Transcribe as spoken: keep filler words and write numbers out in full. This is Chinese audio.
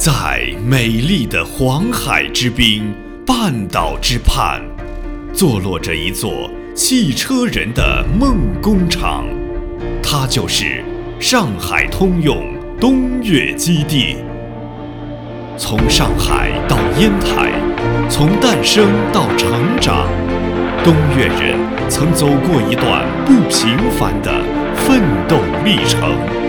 在美丽的黄海之滨，半岛之畔，坐落着一座汽车人的梦工厂，它就是上海通用东岳基地。从上海到烟台，从诞生到成长，东岳人曾走过一段不平凡的奋斗历程。